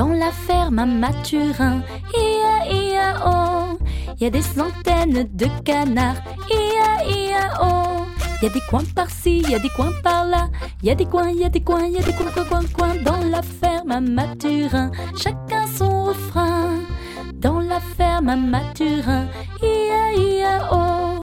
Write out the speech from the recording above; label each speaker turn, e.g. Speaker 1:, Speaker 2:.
Speaker 1: Dans la ferme à Mathurin, ia-ia-oh, y a des centaines de canards, ia-ia-oh. Y a des coins par-ci, y a des coins par-là, y a des coins, y a des coins, y a des coins. Dans la ferme à Mathurin, chacun son refrain. Dans la ferme à Mathurin,